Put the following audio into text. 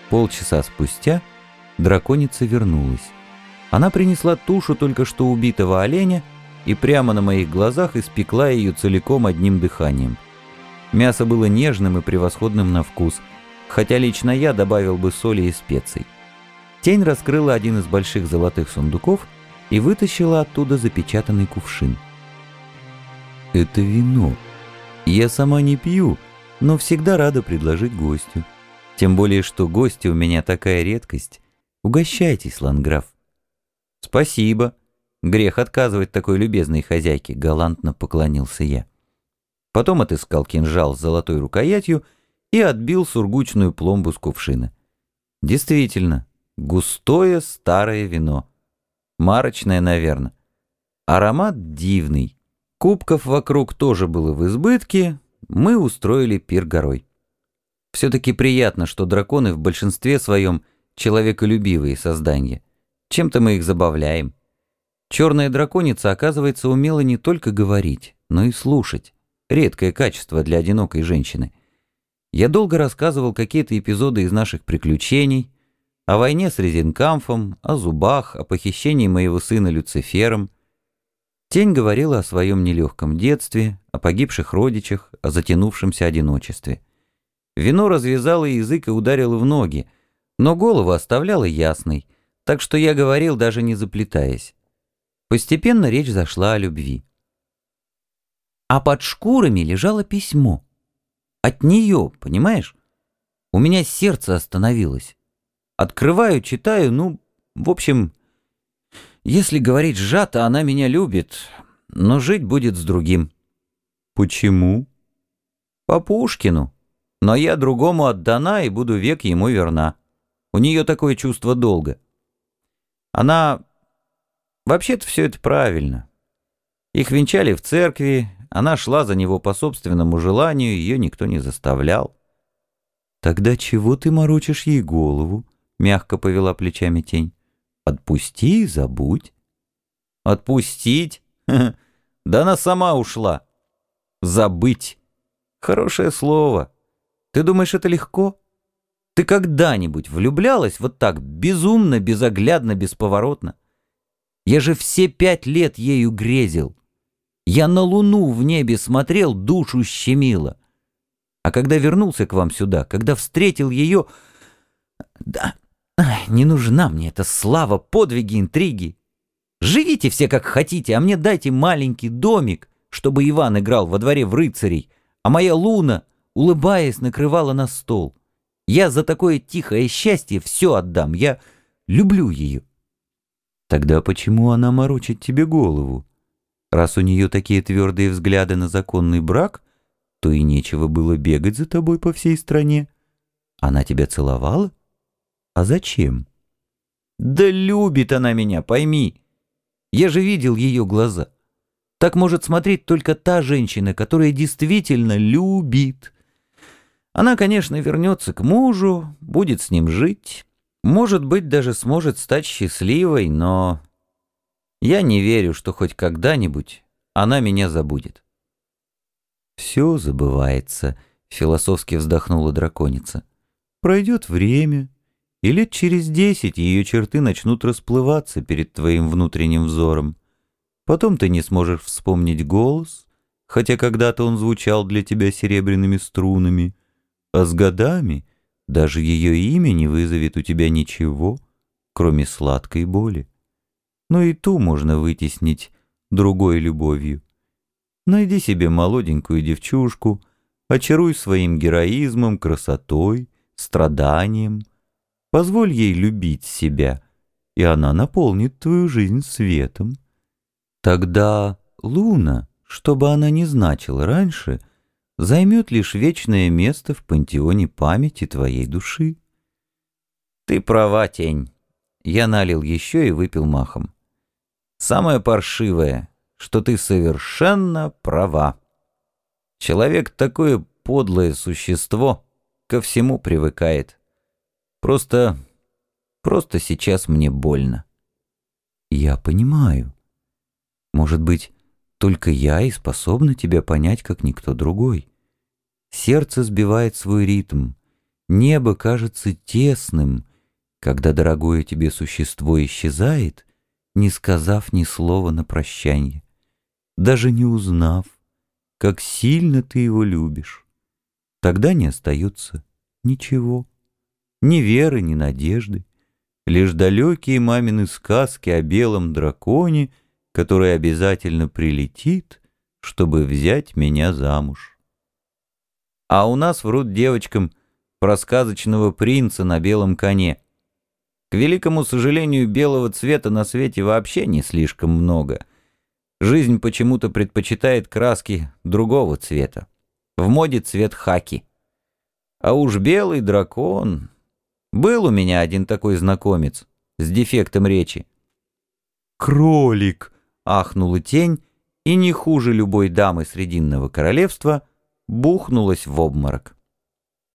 Полчаса спустя драконица вернулась. Она принесла тушу только что убитого оленя и прямо на моих глазах испекла ее целиком одним дыханием. Мясо было нежным и превосходным на вкус, хотя лично я добавил бы соли и специй. Тень раскрыла один из больших золотых сундуков и вытащила оттуда запечатанный кувшин. «Это вино. Я сама не пью, но всегда рада предложить гостю. Тем более, что гости у меня такая редкость. Угощайтесь, ландграф». «Спасибо. Грех отказывать такой любезной хозяйке», — галантно поклонился я. Потом отыскал кинжал с золотой рукоятью и отбил сургучную пломбу с кувшина. Действительно, густое старое вино. Марочное, наверное. Аромат дивный. Кубков вокруг тоже было в избытке. Мы устроили пир горой. Все-таки приятно, что драконы в большинстве своем человеколюбивые создания. Чем-то мы их забавляем. Черная драконица, оказывается, умела не только говорить, но и слушать. Редкое качество для одинокой женщины. Я долго рассказывал какие-то эпизоды из наших приключений, о войне с Резенкамфом, о зубах, о похищении моего сына Люцифером. Тень говорила о своем нелегком детстве, о погибших родичах, о затянувшемся одиночестве. Вино развязало язык и ударило в ноги, но голову оставляло ясной, так что я говорил, даже не заплетаясь. Постепенно речь зашла о любви. А под шкурами лежало письмо. От нее, понимаешь? У меня сердце остановилось. Открываю, читаю, в общем, если говорить сжато, она меня любит, но жить будет с другим. Почему? По Пушкину. Но я другому отдана и буду век ему верна. У нее такое чувство долга. Она... Вообще-то все это правильно. Их венчали в церкви, она шла за него по собственному желанию, ее никто не заставлял. «Тогда чего ты морочишь ей голову?» — мягко повела плечами тень. «Отпусти и забудь». «Отпустить? Да она сама ушла. Забыть. Хорошее слово. Ты думаешь, это легко? Ты когда-нибудь влюблялась вот так безумно, безоглядно, бесповоротно? Я же все 5 лет ею грезил. Я на луну в небе смотрел, душу щемило. А когда вернулся к вам сюда, когда встретил ее... Да, не нужна мне эта слава, подвиги, интриги. Живите все как хотите, а мне дайте маленький домик, чтобы Иван играл во дворе в рыцарей, а моя Луна, улыбаясь, накрывала на стол. Я за такое тихое счастье все отдам, я люблю ее». «Тогда почему она морочит тебе голову? Раз у нее такие твердые взгляды на законный брак, то и нечего было бегать за тобой по всей стране. Она тебя целовала? А зачем?» «Да любит она меня, пойми. Я же видел ее глаза. Так может смотреть только та женщина, которая действительно любит. Она, конечно, вернется к мужу, будет с ним жить, может быть, даже сможет стать счастливой, но я не верю, что хоть когда-нибудь она меня забудет». «Все забывается», — философски вздохнула драконица. «Пройдет время, и лет через 10 ее черты начнут расплываться перед твоим внутренним взором. Потом ты не сможешь вспомнить голос, хотя когда-то он звучал для тебя серебряными струнами, а с годами даже ее имя не вызовет у тебя ничего, кроме сладкой боли. Но и ту можно вытеснить другой любовью. Найди себе молоденькую девчушку, очаруй своим героизмом, красотой, страданием. Позволь ей любить себя, и она наполнит твою жизнь светом. Тогда Луна, что бы она ни значила раньше, займет лишь вечное место в пантеоне памяти твоей души». «Ты права, тень». Я налил еще и выпил махом. «Самое паршивое, что ты совершенно права. Человек такое подлое существо, ко всему привыкает. Просто сейчас мне больно». «Я понимаю. Может быть, только я и способна тебя понять, как никто другой. Сердце сбивает свой ритм, Небо кажется тесным, когда дорогое тебе существо исчезает, не сказав ни слова на прощанье, даже не узнав, как сильно ты его любишь. Тогда не остается ничего, ни веры, ни надежды, лишь далекие мамины сказки о белом драконе, который обязательно прилетит, чтобы взять меня замуж. А у нас врут девочкам про сказочного принца на белом коне. К великому сожалению, белого цвета на свете вообще не слишком много. Жизнь почему-то предпочитает краски другого цвета. В моде цвет хаки. А уж белый дракон... Был у меня один такой знакомец с дефектом речи. «Кролик!» — ахнула тень, и не хуже любой дамы Срединного королевства бухнулась в обморок.